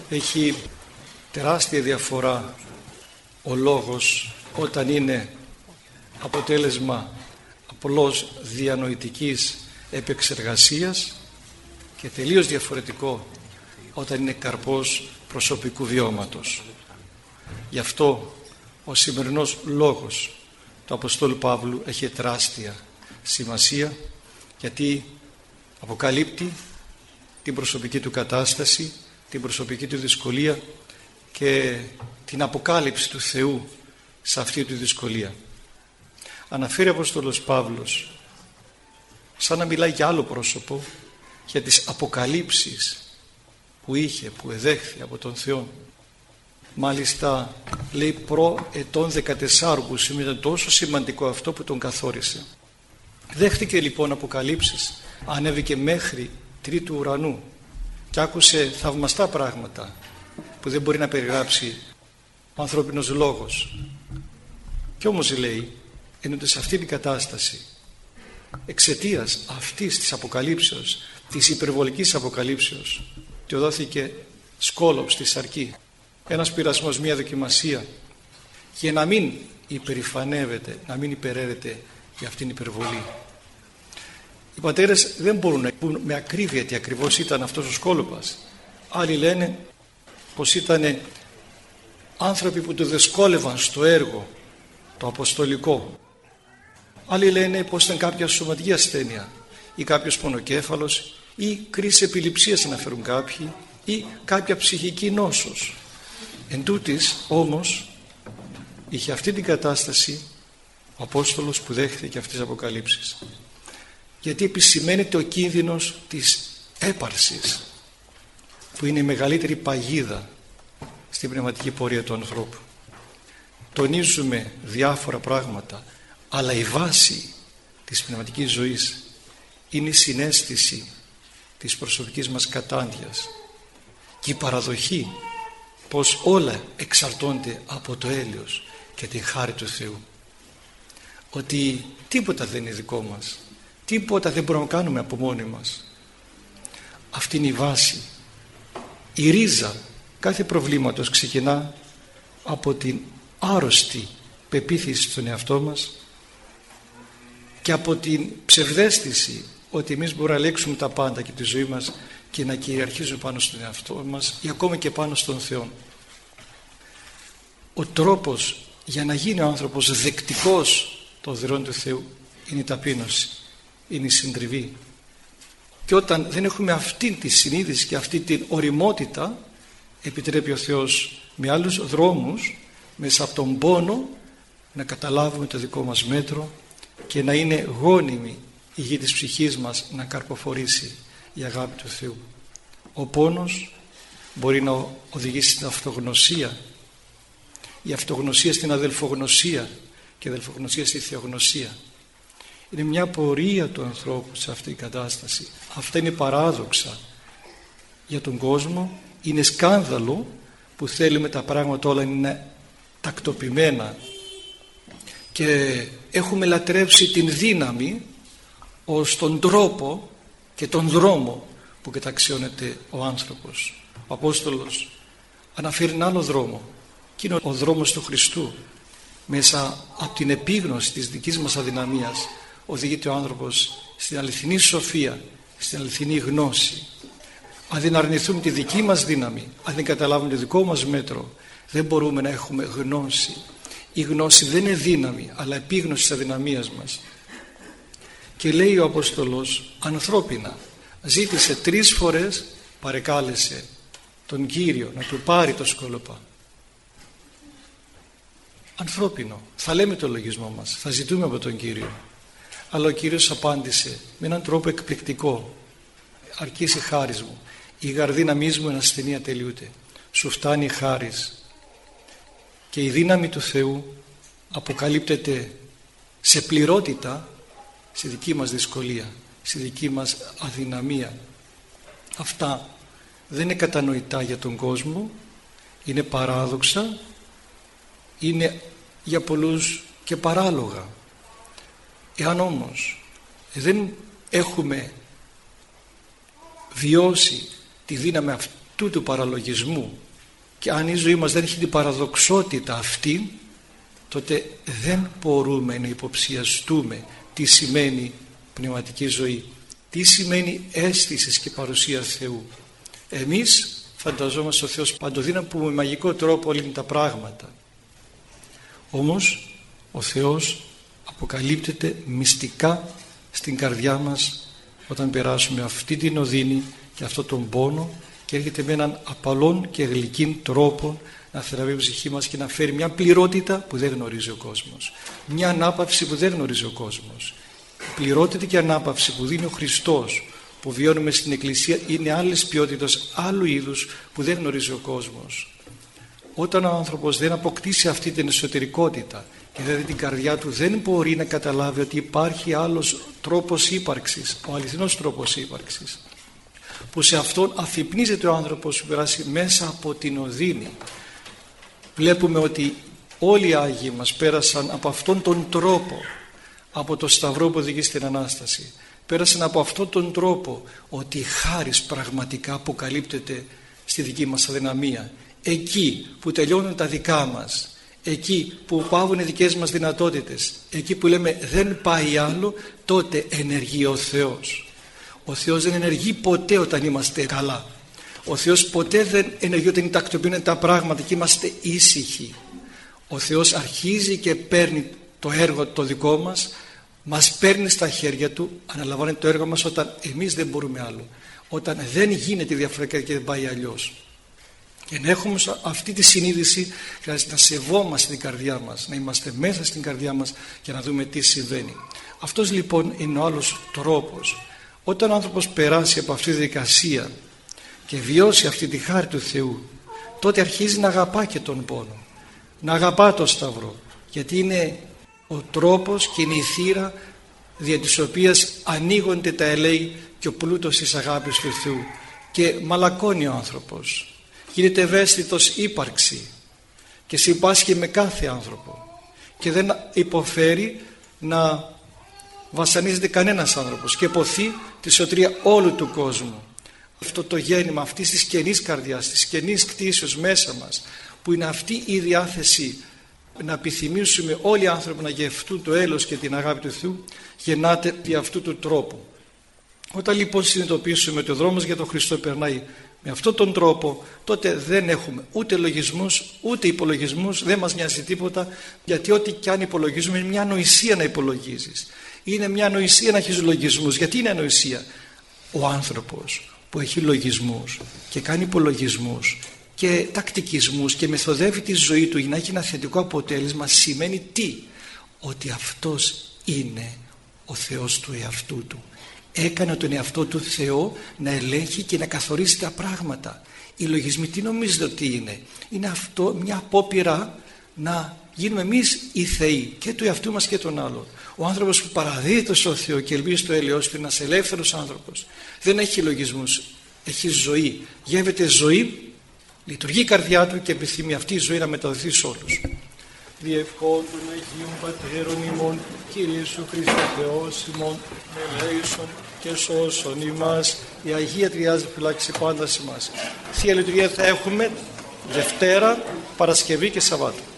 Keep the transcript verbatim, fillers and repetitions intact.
Έχει τεράστια διαφορά ο λόγος όταν είναι αποτέλεσμα απλώς διανοητικής επεξεργασίας και τελείως διαφορετικό όταν είναι καρπός προσωπικού βιώματος. Γι' αυτό ο σημερινός λόγος του Αποστόλου Παύλου έχει τεράστια σημασία, γιατί αποκαλύπτει την προσωπική του κατάσταση, την προσωπική του δυσκολία και την αποκάλυψη του Θεού σε αυτή τη δυσκολία. Αναφέρει ο Απόστολος Παύλος, σαν να μιλάει για άλλο πρόσωπο, για τις αποκαλύψεις που είχε, που εδέχθη από τον Θεό. Μάλιστα λέει προ ετών δεκατεσσάρων, που σημαίνει τόσο σημαντικό αυτό που τον καθόρισε. Δέχτηκε λοιπόν αποκαλύψεις, ανέβηκε μέχρι τρίτου ουρανού και άκουσε θαυμαστά πράγματα που δεν μπορεί να περιγράψει ο ανθρώπινος λόγος. Κι όμως λέει, εννοείται σε αυτή την κατάσταση, εξαιτίας αυτής της αποκαλύψεως, της υπερβολικής αποκαλύψεως, του δόθηκε σκόλοψ στη σαρκή, ένας πειρασμός, μια δοκιμασία, για να μην υπερηφανεύεται, να μην υπεραίρεται για αυτήν την υπερβολή. Οι πατέρες δεν μπορούν να πούν με ακρίβεια τι ακριβώς ήταν αυτός ο σκόλοπας. Άλλοι λένε πως ήταν άνθρωποι που του δυσκόλευαν στο έργο το αποστολικό. Άλλοι λένε πως ήταν κάποια σωματική ασθένεια ή κάποιος πονοκέφαλος ή κρίση επιληψίας αναφέρουν κάποιοι ή κάποια ψυχική νόσος. Εν τούτης όμως είχε αυτή την κατάσταση ο Απόστολος που δέχθηκε αυτές τις αποκαλύψεις, γιατί επισημαίνεται ο κίνδυνος της έπαρσης, που είναι η μεγαλύτερη παγίδα στην πνευματική πορεία του ανθρώπου. Τονίζουμε διάφορα πράγματα, αλλά η βάση της πνευματικής ζωής είναι η συναίσθηση της προσωπικής μας κατάντιας και η παραδοχή πως όλα εξαρτώνται από το έλεος και την χάρη του Θεού, ότι τίποτα δεν είναι δικό μας, τίποτα δεν μπορούμε να κάνουμε από μόνοι μας. Αυτή είναι η βάση. Η ρίζα κάθε προβλήματος ξεκινά από την άρρωστη πεποίθηση στον εαυτό μας και από την ψευδαίσθηση ότι εμείς μπορούμε να ελέγξουμε τα πάντα και τη ζωή μας και να κυριαρχήσουμε πάνω στον εαυτό μας ή ακόμα και πάνω στον Θεό. Ο τρόπος για να γίνει ο άνθρωπος δεκτικός των δωρεών του Θεού είναι η ταπείνωση, είναι η συντριβή. Και όταν δεν έχουμε αυτή τη συνείδηση και αυτή την ωριμότητα, επιτρέπει ο Θεός με άλλους δρόμους, μέσα από τον πόνο, να καταλάβουμε το δικό μας μέτρο και να είναι γόνιμη η γη της ψυχής μας να καρποφορήσει η αγάπη του Θεού. Ο πόνος μπορεί να οδηγήσει στην αυτογνωσία, η αυτογνωσία στην αδελφογνωσία και η αδελφογνωσία στη θεογνωσία. Είναι μια πορεία του ανθρώπου σε αυτή την κατάσταση. Αυτά είναι παράδοξα για τον κόσμο. Είναι σκάνδαλο που θέλουμε τα πράγματα όλα είναι τακτοποιημένα και έχουμε λατρεύσει την δύναμη ως τον τρόπο και τον δρόμο που καταξιώνεται ο άνθρωπος. Ο Απόστολος αναφέρει ένα άλλο δρόμο και είναι ο δρόμος του Χριστού. Μέσα από την επίγνωση της δικής μας αδυναμίας οδηγείται ο άνθρωπος στην αληθινή σοφία, στην αληθινή γνώση. Αν δεν αρνηθούμε τη δική μας δύναμη, αν δεν καταλάβουμε το δικό μας μέτρο, δεν μπορούμε να έχουμε γνώση. Η γνώση δεν είναι δύναμη, αλλά επίγνωση της αδυναμίας μας. Και λέει ο Απόστολος ανθρώπινα, ζήτησε τρεις φορές, παρεκάλεσε τον Κύριο να του πάρει το σκόλοπα. Ανθρώπινο, θα λέμε το λογισμό μας, θα ζητούμε από τον Κύριο. Αλλά ο Κύριος απάντησε με έναν τρόπο εκπληκτικό. Αρκείς η χάρις μου, η γαρδύναμής μου εν ασθενεία τελειούται. Σου φτάνει η χάρις. Και η δύναμη του Θεού αποκαλύπτεται σε πληρότητα στη δική μας δυσκολία, στη δική μας αδυναμία. Αυτά δεν είναι κατανοητά για τον κόσμο, είναι παράδοξα, είναι για πολλούς και παράλογα. Εάν όμως δεν έχουμε βιώσει τη δύναμη αυτού του παραλογισμού, και αν η ζωή μας δεν έχει την παραδοξότητα αυτή, τότε δεν μπορούμε να υποψιαστούμε τι σημαίνει πνευματική ζωή, τι σημαίνει αίσθηση και παρουσία Θεού. Εμείς φανταζόμαστε ο Θεός παντοδύναμο που με μαγικό τρόπο λύνει τα πράγματα. Όμως ο Θεός αποκαλύπτεται μυστικά στην καρδιά μας όταν περάσουμε αυτή την οδύνη και αυτόν τον πόνο, και έρχεται με έναν απαλόν και γλυκύν τρόπο να θεραπεύει η ψυχή μας και να φέρει μια πληρότητα που δεν γνωρίζει ο κόσμος, μια ανάπαυση που δεν γνωρίζει ο κόσμος. Η πληρότητα και ανάπαυση που δίνει ο Χριστός, που βιώνουμε στην Εκκλησία, είναι άλλες ποιότητες, άλλου είδους που δεν γνωρίζει ο κόσμος. Όταν ο άνθρωπος δεν αποκτήσει αυτή την εσωτερικότητα και δηλαδή την καρδιά του, δεν μπορεί να καταλάβει ότι υπάρχει άλλος τρόπος ύπαρξης, ο αληθινός τρόπος ύπαρξης, που σε αυτόν αφυπνίζεται ο άνθρωπος που περάσει μέσα από την οδύνη. Βλέπουμε ότι όλοι οι Άγιοι μας πέρασαν από αυτόν τον τρόπο, από το Σταυρό που οδηγεί στην Ανάσταση. Πέρασαν από αυτόν τον τρόπο ότι η χάρις πραγματικά αποκαλύπτεται στη δική μας αδυναμία. Εκεί που τελειώνουν τα δικά μας, εκεί που πάβουν οι δικές μας δυνατότητες, εκεί που λέμε δεν πάει άλλο, τότε ενεργεί ο Θεός. Ο Θεός δεν ενεργεί ποτέ όταν είμαστε καλά. Ο Θεός ποτέ δεν ενεργεί όταν τακτοποιούν τα πράγματα και είμαστε ήσυχοι. Ο Θεός αρχίζει και παίρνει το έργο το δικό μας, μας παίρνει στα χέρια Του, αναλαμβάνει το έργο μας όταν εμείς δεν μπορούμε άλλο, όταν δεν γίνεται διαφορετικά και δεν πάει αλλιώς. Και να έχουμε αυτή τη συνείδηση, χρειάζεται να σεβόμαστε την καρδιά μας, να είμαστε μέσα στην καρδιά μας και να δούμε τι συμβαίνει. Αυτός λοιπόν είναι ο άλλος τρόπος. Όταν ο άνθρωπος περάσει από αυτή τη δικασία και βιώσει αυτή τη χάρη του Θεού, τότε αρχίζει να αγαπά και τον πόνο, να αγαπά το Σταυρό, γιατί είναι ο τρόπος και είναι η θύρα δια της οποίας ανοίγονται τα ελέη και ο πλούτος της αγάπης του Θεού, και μαλακώνει ο άνθρωπος, γίνεται ευαίσθητος ύπαρξη και συμπάσχει με κάθε άνθρωπο και δεν υποφέρει να βασανίζεται κανένας άνθρωπος και ποθεί τη σωτηρία όλου του κόσμου. Αυτό το γέννημα αυτής της καινής καρδιάς, της καινής κτήσεως μέσα μας, που είναι αυτή η διάθεση να επιθυμήσουμε όλοι οι άνθρωποι να γευτούν το έλεος και την αγάπη του Θεού, γεννάται δι' αυτού του τρόπου. Όταν λοιπόν συνειδητοποιήσουμε ότι ο δρόμος για τον Χριστό περνάει με αυτόν τον τρόπο, τότε δεν έχουμε ούτε λογισμούς ούτε υπολογισμούς, δεν μας νοιάζει τίποτα, γιατί ό,τι και αν υπολογίζουμε είναι μια ανοησία να υπολογίζεις. Είναι μια ανοησία να έχεις λογισμούς. Γιατί είναι ανοησία? Ο άνθρωπος που έχει λογισμούς και κάνει υπολογισμούς και τακτικισμούς και μεθοδεύει τη ζωή του για να έχει ένα θετικό αποτέλεσμα, σημαίνει τι? Ότι αυτός είναι ο Θεός του εαυτού του. Έκανε τον εαυτό του Θεό να ελέγχει και να καθορίζει τα πράγματα. Οι λογισμοί τι νομίζετε ότι είναι? Είναι αυτό μια απόπειρα να γίνουμε εμείς οι θεοί και του εαυτού μας και των άλλων. Ο άνθρωπος που παραδίδεται στο Θεό και ελπίζει στο έλεος του είναι ένας ελεύθερος άνθρωπος. Δεν έχει λογισμούς, έχει ζωή. Γεύεται ζωή, λειτουργεί η καρδιά του και επιθυμεί αυτή η ζωή να μεταδοθεί σε όλους. Διευχών των Αγίων Πατέρων ημών, Κύριε Ιησού Χριστέ Θεός ημών, ελέησον και σώσον ημάς. Η Αγία Τριάδα φυλάξει πάντα σε εμάς. Θεία Λειτουργία θα έχουμε Δευτέρα, Παρασκευή και Σαββάτο.